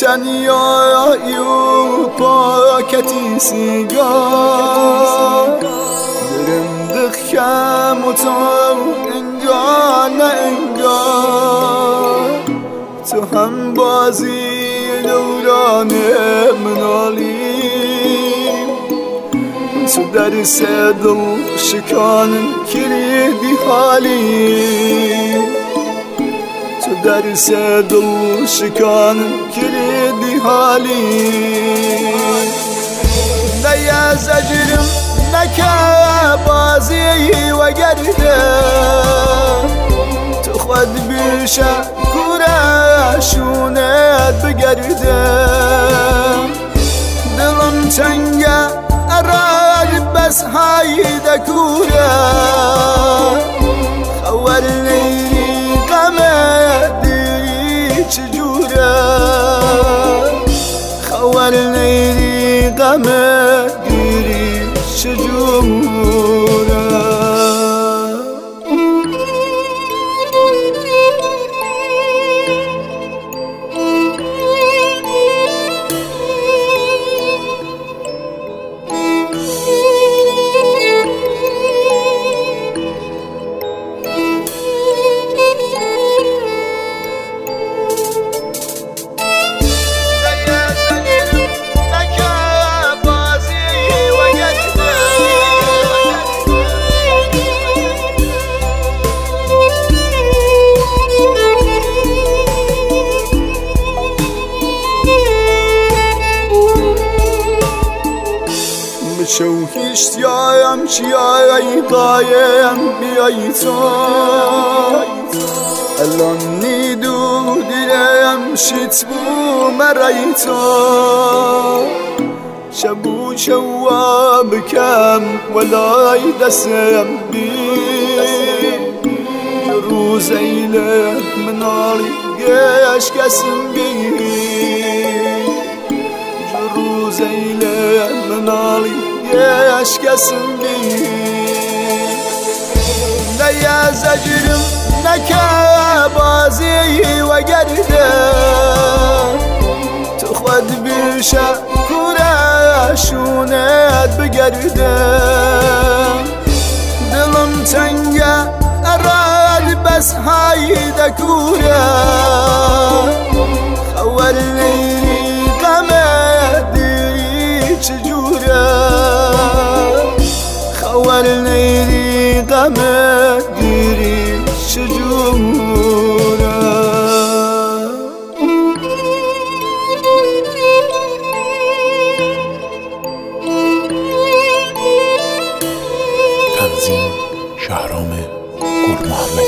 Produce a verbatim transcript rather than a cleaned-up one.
تنیایی و پاکتی سیگار درم دخم و تو انگار نه انگار تو هم بازی دوران منالی تو درس دل شکان کلیدی حالی تو درس دل شکان کلیدی حالی نه یا زجرم نکه بازی و گرده تو خود بیشه کورشونت بگرده دلم تنگه اراد بس هایده کوره خور نیری غمه دیری چجوره خور نیری غمه دیری چجوره شو هشتیایم چیایی قایم بیایی تو الان نیدو دیرم شیت بو مرایی تو شبو شوا بکم ولای دستم بی روز ایله منالی گش کسم بی روز ایله منالی گش کسم بی نه یا زجرم نکه بازی و گرده تو خود بیشه کورشونت بگرده دلم تنگه اراد بس هایده کوره خور نیری غمه دیری چجوره خور نیری غمه دیری چجوره تنظیم شهرام گل محمدی.